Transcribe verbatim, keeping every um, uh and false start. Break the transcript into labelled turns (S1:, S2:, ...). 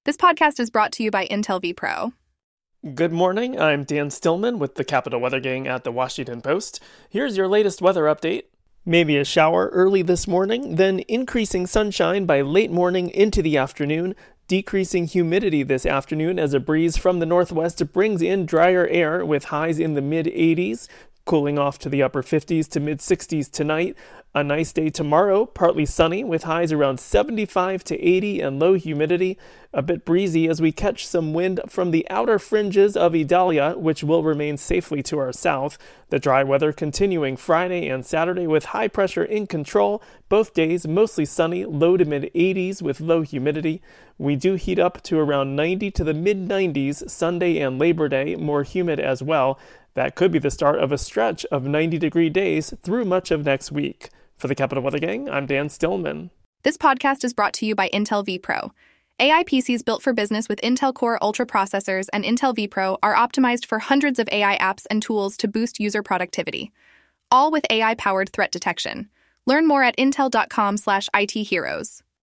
S1: This podcast is brought to you by Intel vPro.
S2: Good morning, I'm Dan Stillman with the Capital Weather Gang at the Washington Post. Here's your latest weather update. Maybe a shower early this morning, then increasing sunshine by late morning into the afternoon, decreasing humidity this afternoon as a breeze from the northwest brings in drier air with highs in the mid eighties, cooling off to the upper fifties to mid sixties tonight. A nice day tomorrow, partly sunny with highs around seventy-five to eighty and low humidity. A bit breezy as we catch some wind from the outer fringes of Idalia, which will remain safely to our south. The dry weather continuing Friday and Saturday with high pressure in control. Both days mostly sunny, low to mid eighties with low humidity. We do heat up to around ninety to the mid nineties Sunday and Labor Day, more humid as well. That could be the start of a stretch of ninety degree days through much of next week. For the Capital Weather Gang, I'm Dan Stillman.
S1: This podcast is brought to you by Intel vPro. A I P Cs built for business with Intel Core Ultra processors and Intel vPro are optimized for hundreds of A I apps and tools to boost user productivity, all with A I-powered threat detection. Learn more at intel dot com slash I T heroes.